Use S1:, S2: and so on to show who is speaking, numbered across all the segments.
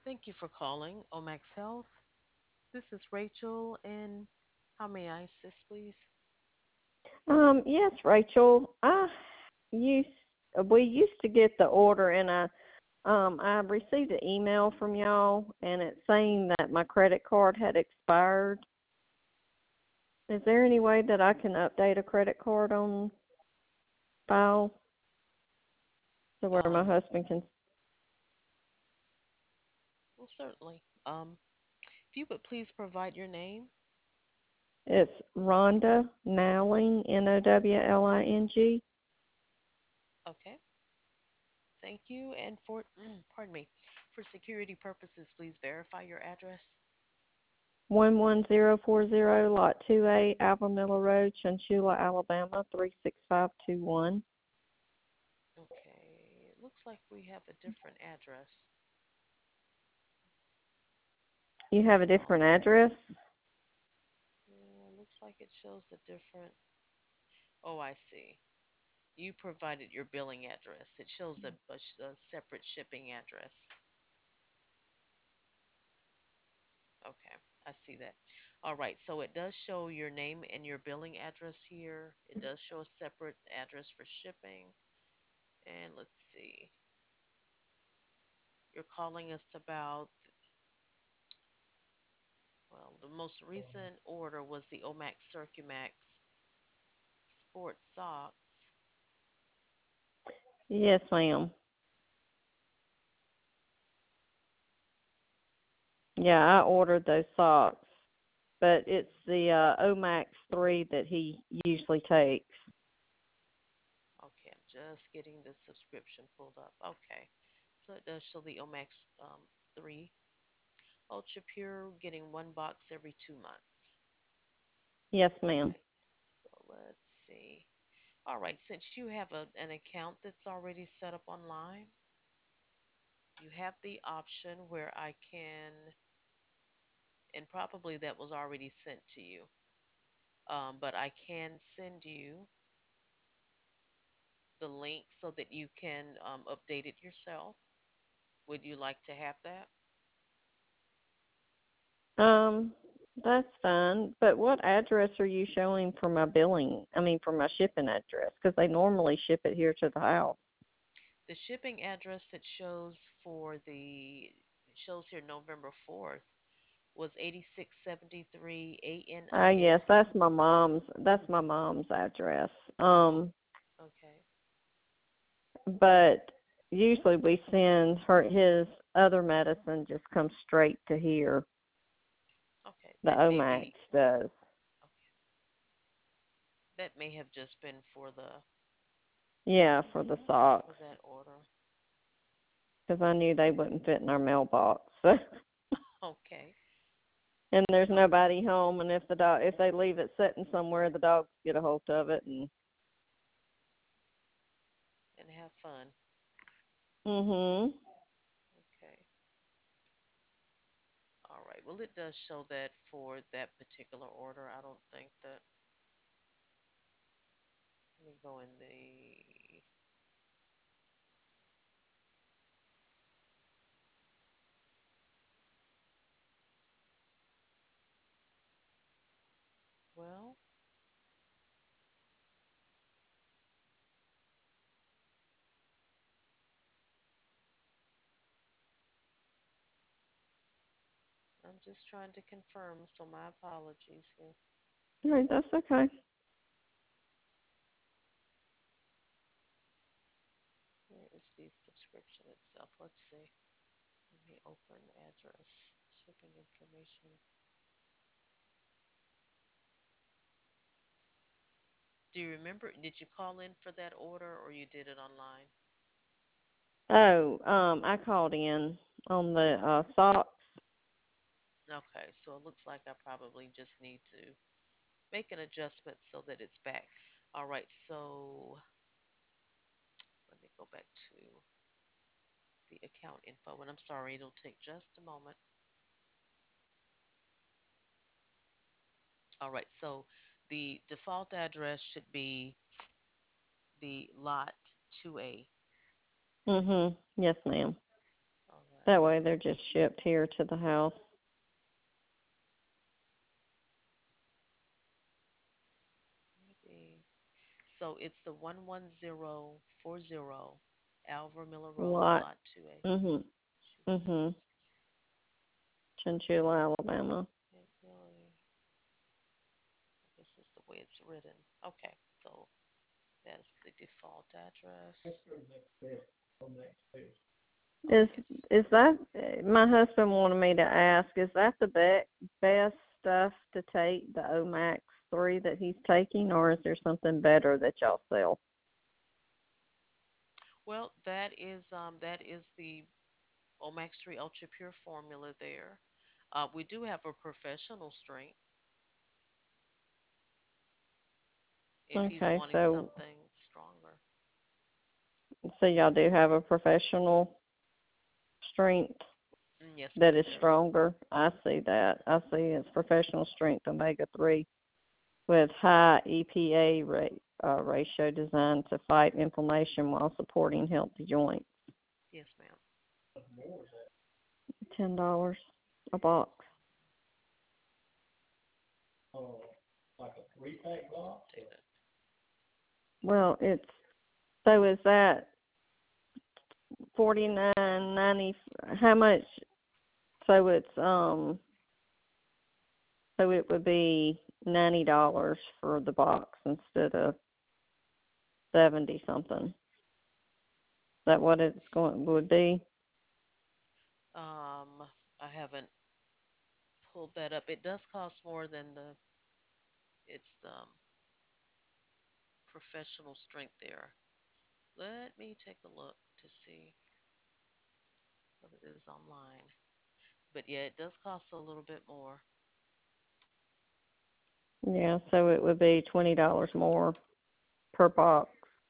S1: Thank you for calling Omax Health. This is Rachel, and how may I assist, please?
S2: Yes, Rachel. Used we used to get the order, and I received an email from y'all, and it's saying that my credit card had expired. Is there any way that I can update a credit card on file to where my
S1: Um,
S2: husband can?
S1: well, certainly. If you would please provide your name.
S2: It's Rhonda Nowling, Nowling.
S1: Okay, thank you. And for, pardon me, for security purposes, please verify your address.
S2: 11040, Lot 2A, Alva Road, Chunchula, Alabama 36521.
S1: Okay, it looks like we have a different address.
S2: You have a
S1: Um,
S2: different address?
S1: yeah, looks like it shows a different. Oh, I see. You provided your billing address. It shows a separate shipping address. Okay, I see that. All right, so it does show your name and your billing address here. It does show a separate address for shipping. And let's see, you're calling us about, well, the most recent order was the Omax Circumax Sports Socks.
S2: Yes, ma'am. Yeah, I ordered those socks, but it's the Omax 3 that he usually takes.
S1: Okay, I'm just getting the subscription pulled up. Okay, so it does show the Omax 3 Ultra Pure getting one box every 2 months.
S2: Yes, ma'am.
S1: Okay, so let's see. All right, since you have an account that's already set up online, you have the option where I can, and probably that was already sent to you, but I can send you the link so that you can update it yourself. Would you like to have that?
S2: Um, that's fine. But what address are you showing for my billing? I mean, for my shipping address, because they normally ship it here to the house.
S1: The shipping address it shows for it shows here November 4th was 8673
S2: Yes,
S1: ANIS.
S2: that's my mom's. That's my mom's address.
S1: Okay.
S2: But usually we send his other medicine just comes straight to here.
S1: Okay.
S2: The Omax does.
S1: Okay. That may have just been
S2: Yeah, for the
S1: for
S2: socks,
S1: that order.
S2: because I knew they wouldn't fit in our mailbox.
S1: Okay.
S2: And there's
S1: Okay.
S2: nobody home, and if they leave it sitting somewhere, the dogs get a hold of it. And
S1: And have fun.
S2: mhm.
S1: Okay. All right. Well, it does show that for that particular order. I don't think that. Let me go in the. Well, I'm just trying to confirm, so my apologies here.
S2: Right, that's okay.
S1: Where is the subscription itself? Let's see. Let me open address, shipping information. Do you remember? Did you call in for that order or you did it online?
S2: Oh, I called in on the socks.
S1: Okay, so it looks like I probably just need to make an adjustment so that it's back. All right, so let me go back to the account info. And I'm sorry, it'll take just a moment. All right, so the default address should be the lot 2A.
S2: Mhm. Yes, ma'am.
S1: All
S2: That way they're just shipped here to the house.
S1: Maybe. So it's the 11040 Alvar Miller Road,
S2: Lot.
S1: Lot 2A.
S2: Mhm. Mhm. Chinchilla, Alabama.
S1: It really, this is the way it's written. Okay, so that's the default address.
S2: Is
S1: Okay,
S2: is that my husband wanted me to ask? Is that the best stuff to take, the Omax 3 that he's taking, or is there something better that y'all sell?
S1: well, that is the Omax 3 Ultra Pure formula there. We do have a professional strength if he's
S2: Okay,
S1: wanting
S2: so
S1: something stronger.
S2: y'all do have a professional strength
S1: Yes,
S2: that
S1: ma'am,
S2: is
S1: there is.
S2: stronger. I see that. I see it's professional strength omega 3 with high EPA ratio designed to fight inflammation while supporting healthy joints.
S1: Yes, ma'am.
S2: $10 a box.
S1: It's updated.
S2: Well, it's so is that 49.90? How much? So it's so it would be $90 for the box instead of 70 something. Is that what it's going would be?
S1: I haven't pulled that up. It does cost more than it's professional strength there. Let me take a look to see what it is online. But yeah, it does cost a little bit more.
S2: Yeah, so it would be $20 more per box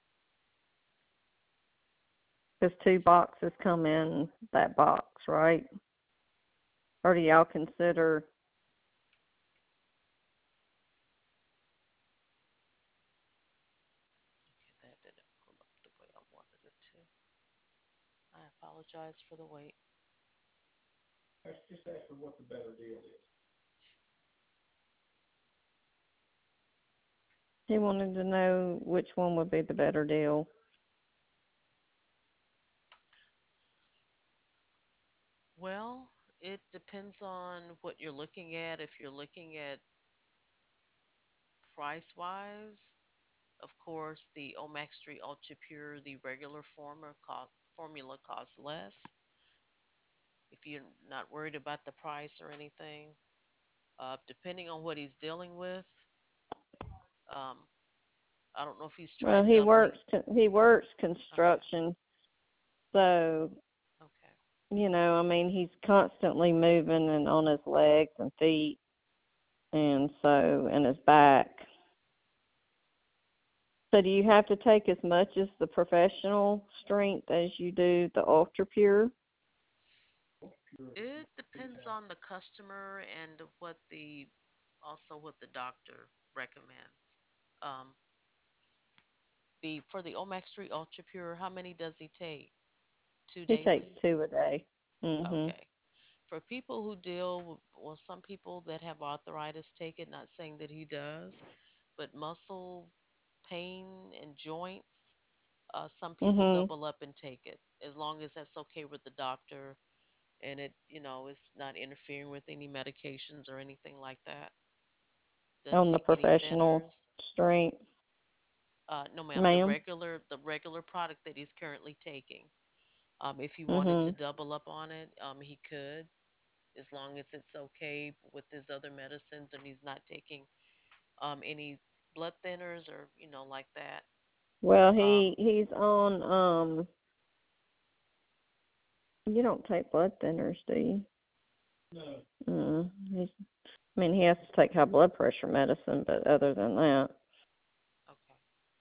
S2: because two boxes come in that box, right? Or do y'all consider?
S1: Okay, that didn't pull up the way I wanted it to. I apologize for the wait.
S2: He wanted to know which one would be the better deal.
S1: Well, it depends on what you're looking at. If you're looking at price wise, of course, the Omax 3 Ultra Pure, the regular formula costs less. If you're not worried about the price or anything, depending on what he's dealing with, um, I don't know if he's
S2: Well,
S1: tried doubling.
S2: he works
S1: Okay,
S2: construction, so
S1: okay,
S2: I mean, he's constantly moving and on his legs and feet, and so and his back. So do you have to take as much as the professional strength as you do the ultra pure?
S1: it depends on the customer and what the also what the doctor recommends. Um, the for the Omax 3 Ultra Pure, how many does he take? Two
S2: He takes
S1: daily?
S2: 2 a day. Mhm.
S1: Okay. For people who deal with, well, some people that have arthritis take it, not saying that he does, but muscle pain and joints, some people
S2: Mhm.
S1: double up and take it as long as that's okay with the doctor and it, is not interfering with any medications or anything like that. Doesn't
S2: On the
S1: take any
S2: professional
S1: thinners.
S2: strength,
S1: No, ma'am. The
S2: ma'am.
S1: regular product that he's currently taking. If he wanted to
S2: Mhm.
S1: double up on it, he could, as long as it's okay with his other medicines and he's not taking any blood thinners or like that.
S2: Well,
S1: Um,
S2: he's on you don't take blood thinners, do you? He's I mean, he has to take high blood pressure medicine, but other than that.
S1: okay,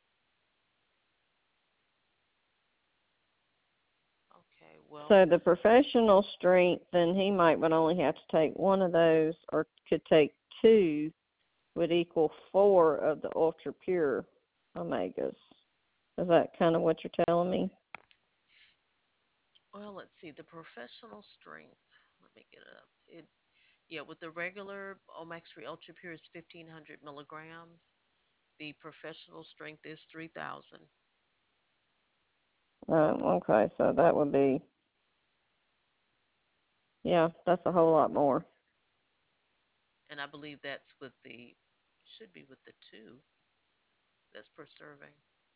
S1: okay. Well,
S2: So the professional strength, then he might would only have to take one of those, or could take two, would equal 4 of the ultra pure omegas. Is that kind of what you're telling me?
S1: Well, let's see. The professional strength. Let me get it up. Yeah, with the regular Omax 3 Ultra Pure is 1,500 milligrams. The professional strength is 3,000.
S2: Okay, so that would be, yeah, that's a whole lot more.
S1: And I believe that's with the, should be with the two. That's per serving.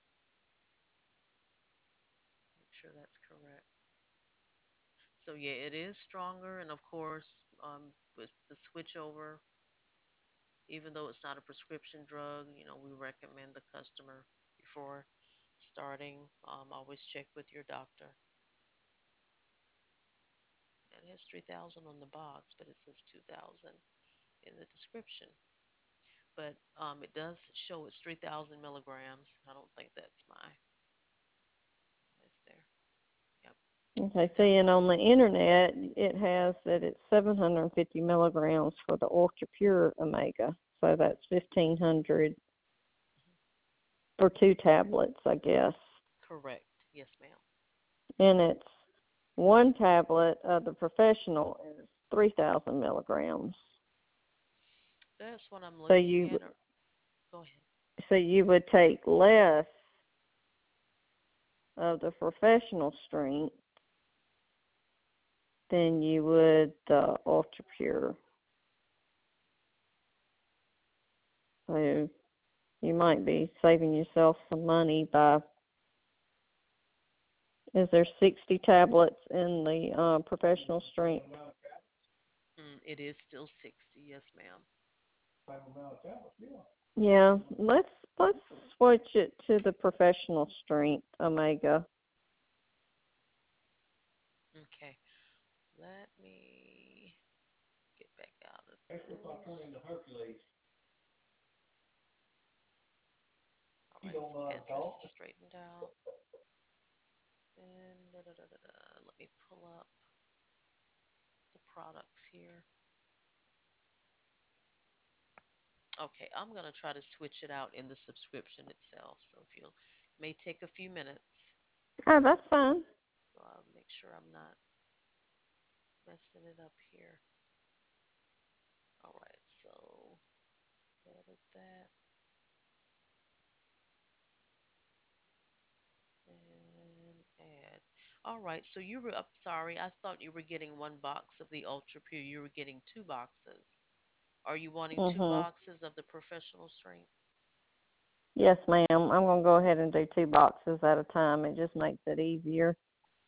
S1: Make sure that's correct. So yeah, it is stronger, and of course, with the switch over, even though it's not a prescription drug, we recommend the customer before starting, always check with your doctor. It has 3,000 on the box, but it says 2,000 in the description. But it does show it's 3,000 milligrams. I don't think that's my. Is there? Yep,
S2: Okay, seeing
S1: 3,000.
S2: on the internet, it has that it's 750 milligrams for the Ultra Pure Omega. So that's 1,500 for two tablets, I guess.
S1: Correct. Yes, ma'am.
S2: And it's one tablet of the professional is 3,000 milligrams.
S1: That's what I'm
S2: So
S1: looking
S2: you
S1: at. Go ahead.
S2: so you would take less of the professional strength than you would the Ultra Pure. So you might be saving yourself some money by. Is there 60 tablets in the professional strength?
S1: It is still 60. Yes, ma'am.
S2: Yeah, let's switch it to the professional strength Omega.
S1: Okay. Let me get back out of this. All right, so address is straightened out. And let me pull up the products here. Okay, I'm going to try to switch it out in the subscription itself. So if you'll, may take a few minutes.
S2: Oh, that's fine.
S1: So I'll make sure I'm not messing it up here. All right, so edit that and add. All right, so you were up. Sorry, I thought you were getting one box of the Ultra Pure. You were getting two boxes. Are you wanting two
S2: Mhm.
S1: boxes of the professional strength?
S2: Yes, ma'am. I'm gonna go ahead and do two boxes at a time. It just makes it easier.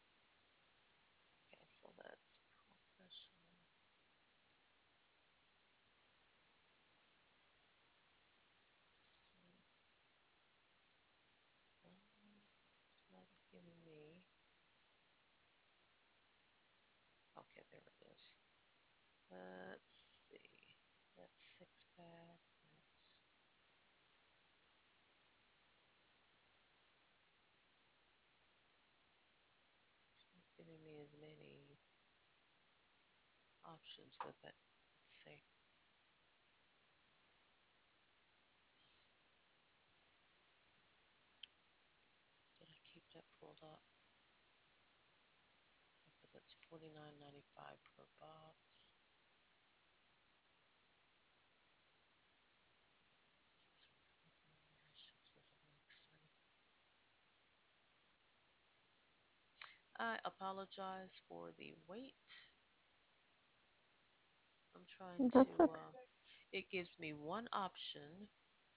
S1: Okay, so that's professional strength. It's not giving me. Okay, there it is. Let's see. That's six pack. That's not giving me as many options with it. Let's see. Did I keep that pulled up? Because it's $49.95 per box. Six formulations of Omax 3. I apologize for the wait. I'm trying
S2: That's
S1: to,
S2: okay.
S1: it gives me one option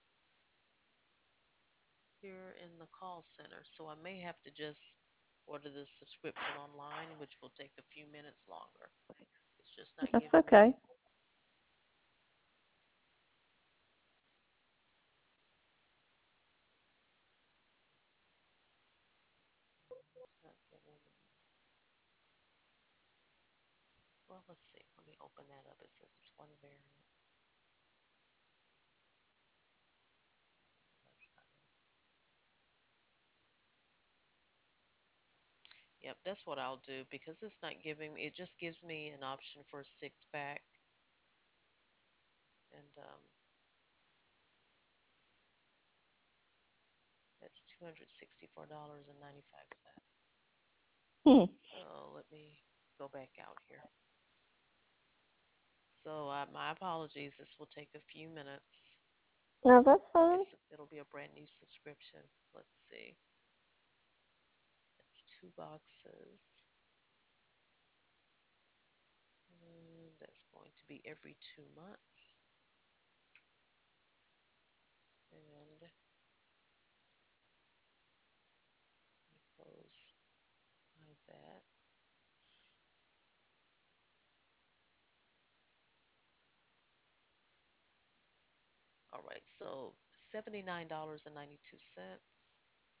S1: here in the call center, so I may have to just order the subscription online, which will take a few minutes longer. It's just not
S2: That's
S1: giving me,
S2: okay.
S1: it's not giving me. Well, let's see. Let me open that up. It says it's one variant. That's not it. Yep, that's what I'll do because it's not giving me, it just gives me an option for a six pack. And that's $264.95.
S2: Hmm.
S1: So go back out here. So my apologies. This will take a few minutes.
S2: No, that's fine.
S1: It'll be a brand new subscription. Let's see. It's two boxes. And that's going to be every 2 months. And let me close that. All right, so $79.92.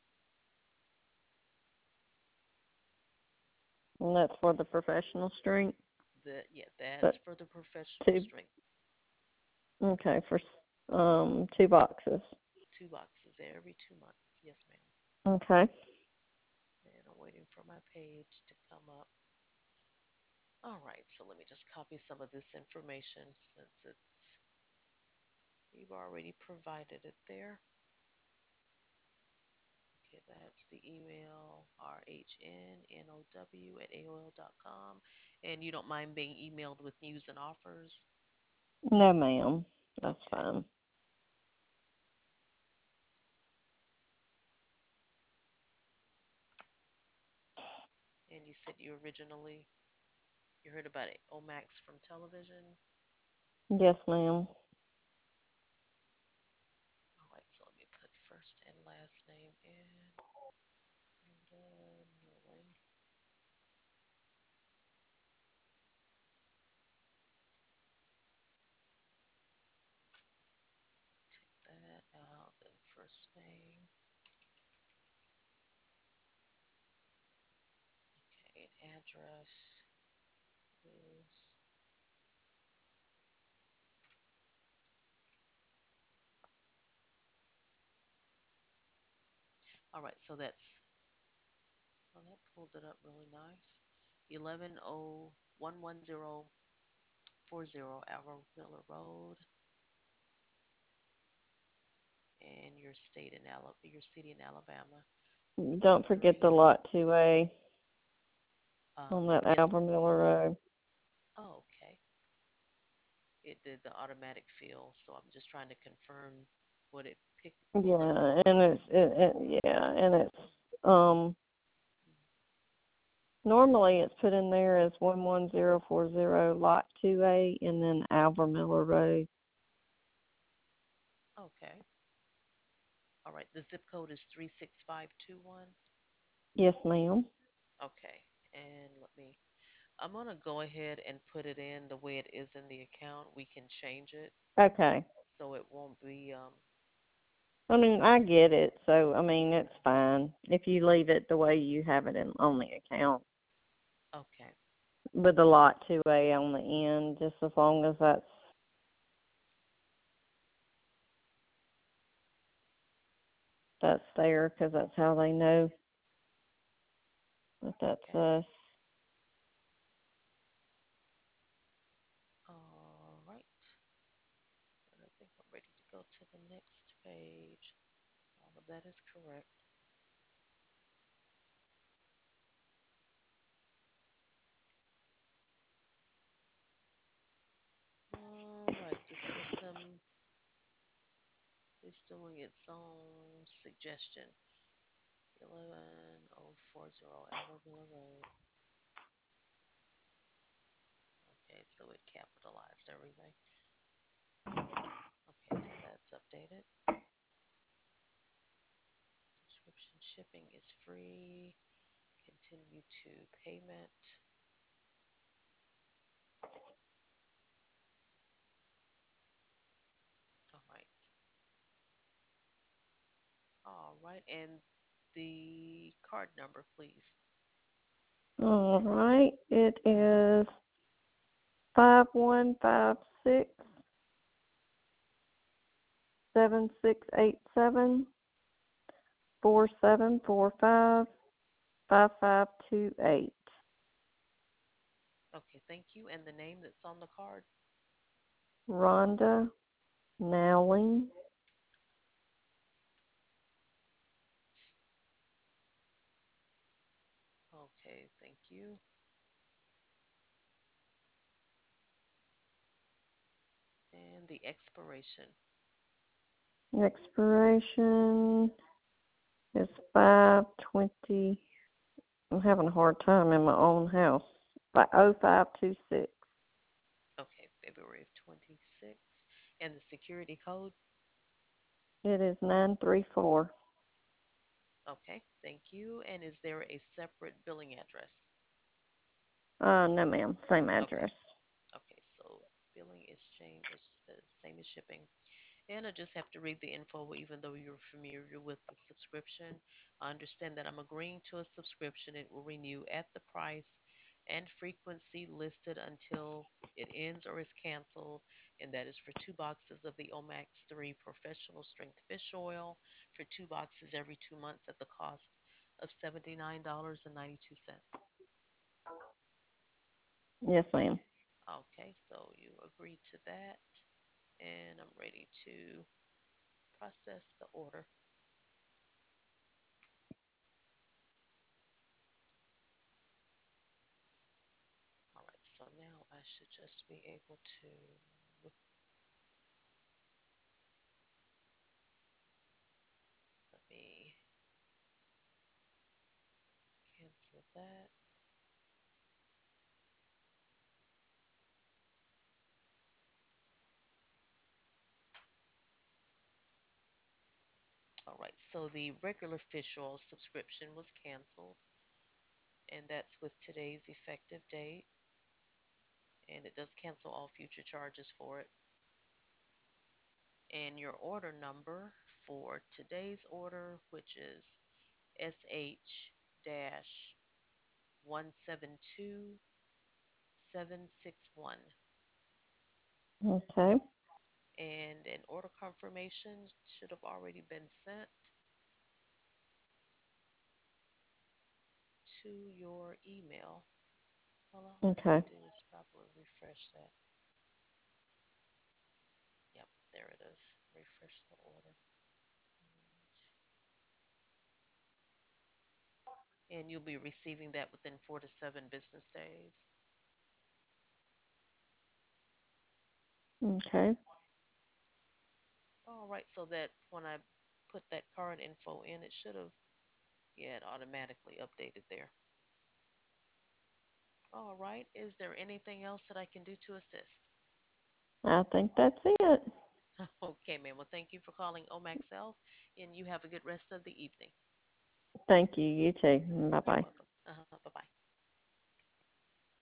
S2: And that's for the professional strength.
S1: Yeah, that's
S2: But
S1: for the professional
S2: two.
S1: strength.
S2: Okay, for 2 boxes.
S1: Two boxes every 2 months. Yes, ma'am.
S2: Okay.
S1: And I'm waiting for my page to come up. All right, so let me just copy some of this information since you've already provided it there. Okay, that's the email, rhnow@aol.com. And you don't mind being emailed with news and offers?
S2: No, ma'am. That's
S1: Okay.
S2: fine.
S1: And you said you heard about it, Omax from television?
S2: Yes, ma'am.
S1: All right, so let me put first and last name in. Brenda Newland. Take that out, then first name. Okay, address is all right. So well, that pulled it up really nice. 11040 Alva Miller Road, and your city in Alabama.
S2: Don't forget the
S1: Three.
S2: lot 2A on that
S1: Yes.
S2: Alva Miller Road.
S1: Oh, okay. It did the automatic fill, so I'm just trying to confirm what it pulled up.
S2: Yeah, and it's um normally it's put in there as 11040 lot 2A and then Alva Miller Road.
S1: Okay. All right. The zip code is 36521.
S2: Yes, ma'am.
S1: Okay. And I'm going to go ahead and put it in the way it is in the account. We can change it
S2: Okay.
S1: so it won't be,
S2: I mean, I get it. So, I mean, it's fine if you leave it the way you have it on the account
S1: okay.
S2: with the lot 2A on the end, just as long as that's there, because that's how they know that that's
S1: Okay.
S2: us.
S1: All right. And I think I'm ready to go to the next page. All of that is correct. All right. The system is doing its own suggestion. 11040 Albertville Road. Okay, so it capitalized everything. Okay, so that's updated. Subscription shipping is free. Continue to payment. All right. All right. And the card number, please.
S2: All right. It is 5156 7687 4745 5528.
S1: Okay, thank you. And the name that's on the card?
S2: Rhonda Nowling.
S1: Okay, thank you. the expiration.
S2: Expiration is 5/20. I'm having a hard time in my own house. By 0526.
S1: Okay, February of 26. And the security code.
S2: It is 934.
S1: Okay, thank you. And is there a separate billing address?
S2: No, ma'am. Same
S1: Okay,
S2: address.
S1: okay, so billing is same as shipping. And I just have to read the info, even though you're familiar with the subscription. I understand that I'm agreeing to a subscription. It will renew at the price and frequency listed until it ends or is canceled. And that is for 2 boxes of the Omax 3 professional strength fish oil for 2 boxes every 2 months at the cost of $79.92.
S2: Yes, ma'am.
S1: Okay, so you agree to that. And I'm ready to process the order. All right, so now I should just be able to let me cancel that. All right, so the regular fish oil subscription was canceled, and that's with today's effective date, and it does cancel all future charges for it. And your order number for today's order, which is SH dash 172761.
S2: Okay.
S1: And an order confirmation should have already been sent to your email. Well, all I have
S2: Okay.
S1: to do is probably refresh that. Yep, there it is. Refresh the order. And you'll be receiving that within 4 to 7 business days.
S2: Okay.
S1: All right, so that when I put that card info in, it should have, yeah, it automatically updated there. All right, is there anything else that I can do to assist?
S2: I think that's it.
S1: Okay, ma'am. Well, thank you for calling Omax Health, and you have a good rest of the evening.
S2: Thank you. You too. Bye
S1: You're
S2: bye.
S1: welcome. Bye bye.